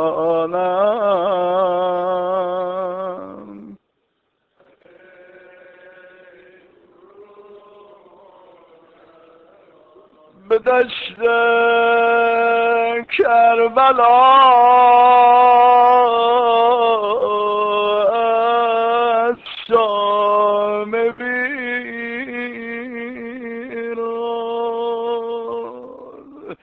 جانم. به دشت کربلا از شام بیرون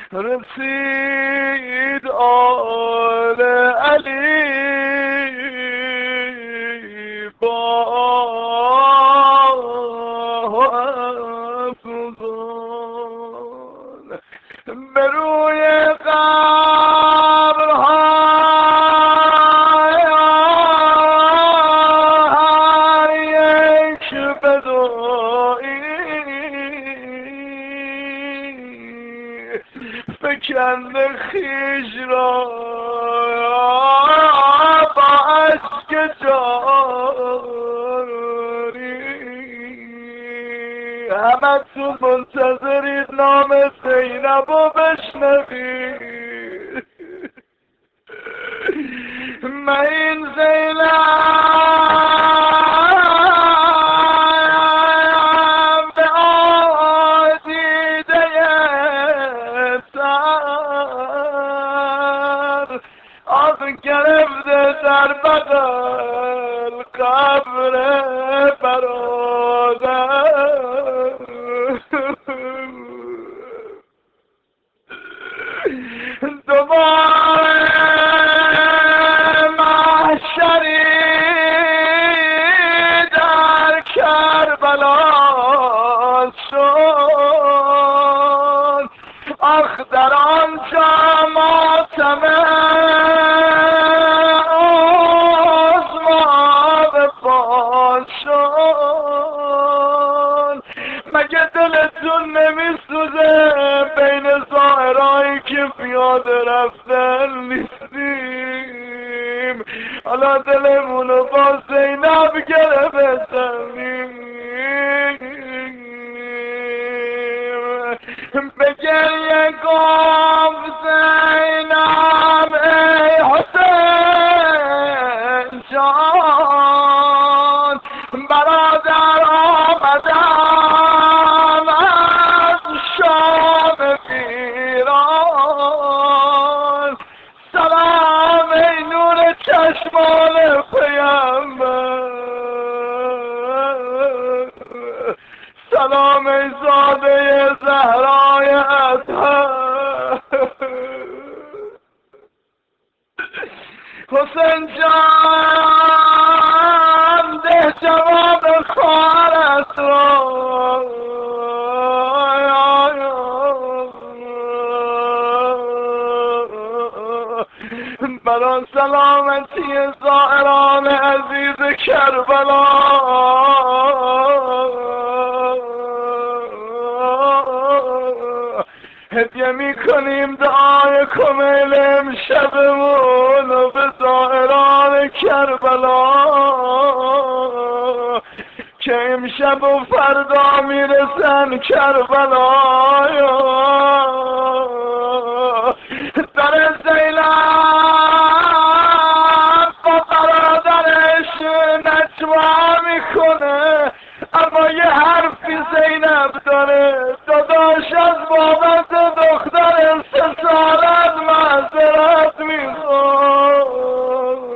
رسید آل علی با افزون به روی قبرهای هر یک بدویی فکنده خیش را با اشک جاری. همه تو منتظرید نام زینب رو بشنوید. من این زینب به آدیده سر آب گرفته در بغل قبر برادر. دوباره محشری در کربلا شد. آخ در آنجا ماتمه عظما به پا شد. مگه دلتون نمیسوزه بین زائرایی که پیاده رفتن نیستیم؟ حالا دلمونو با زینب گرفتنیم. به گریه گفت زینب ای حسین جان برادر آمدم از شام پیران. سلام ای نور چشمان پیمبر، سلام ای زاده زهرای اطهر. حسین جان ده جواب خواهرت را بران سلامتی زائران عزیز کربلا هدیه میکنیم دعای کمیل امشبمون و به زائران کربلا که امشب و فردا میرسن کربلا. در زینب با برادرش نجوا میکنه، اما یه حرفی زینب داره، داداش از بابت دختر 3 سالت معذرت میخواد.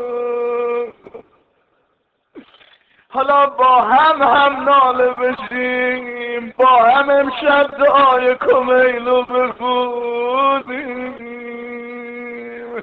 حالا با هم ناله بشیم، با هم امشب دعای کمیلو بخونیم.